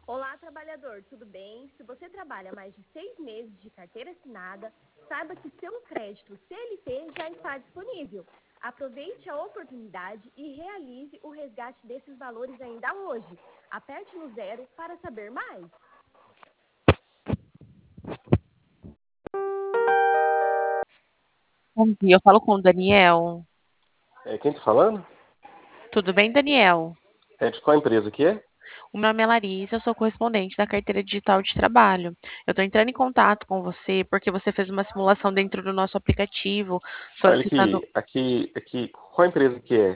Olá, trabalhador, tudo bem? Se você trabalha mais de 6 meses de carteira assinada, saiba que seu crédito CLT já está disponível. Aproveite a oportunidade e realize o resgate desses valores ainda hoje. Aperte no 0 para saber mais. Bom dia, eu falo com o Daniel. Quem tá falando? Tudo bem, Daniel? De qual empresa que é? O meu nome é Larissa, eu sou correspondente da carteira digital de trabalho. Eu estou entrando em contato com você porque você fez uma simulação dentro do nosso aplicativo, Olha solicitando. qual empresa que é?